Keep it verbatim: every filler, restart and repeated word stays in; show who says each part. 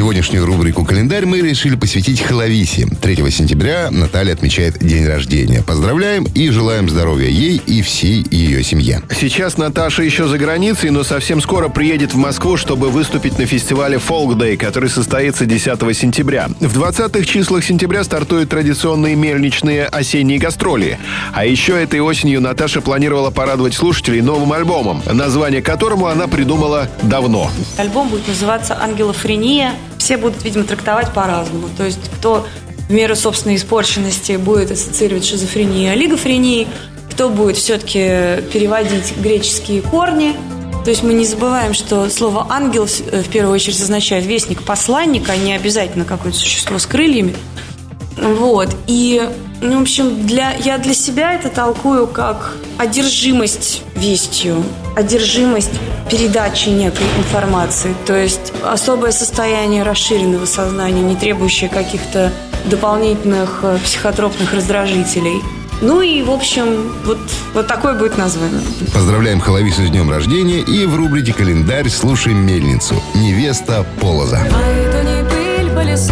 Speaker 1: сегодняшнюю рубрику «Календарь» мы решили посвятить Хлависе. третьего сентября Наталья отмечает день рождения. Поздравляем и желаем здоровья ей и всей ее семье.
Speaker 2: Сейчас Наташа еще за границей, но совсем скоро приедет в Москву, чтобы выступить на фестивале Folk Day, который состоится десятого сентября. В двадцатых числах сентября стартуют традиционные мельничные осенние гастроли. А еще этой осенью Наташа планировала порадовать слушателей новым альбомом, название которому она придумала давно.
Speaker 3: Альбом будет называться «Ангелофрения». Все будут, видимо, трактовать по-разному. То есть кто в меру собственной испорченности будет ассоциировать шизофрению и олигофрению, кто будет все-таки переводить греческие корни. То есть мы не забываем, что слово «ангел» в первую очередь означает вестник, посланник, а не обязательно какое-то существо с крыльями. Вот. И, ну, в общем, для, я для себя это толкую как одержимость вестью, одержимость передачей некой информации. То есть особое состояние расширенного сознания, не требующее каких-то дополнительных психотропных раздражителей. Ну и, в общем, вот, вот такое будет название.
Speaker 1: Поздравляем Хлавису с днем рождения и в рубрике «Календарь» слушаем мельницу. Невеста Полоза.
Speaker 4: А это не пыль по лесу.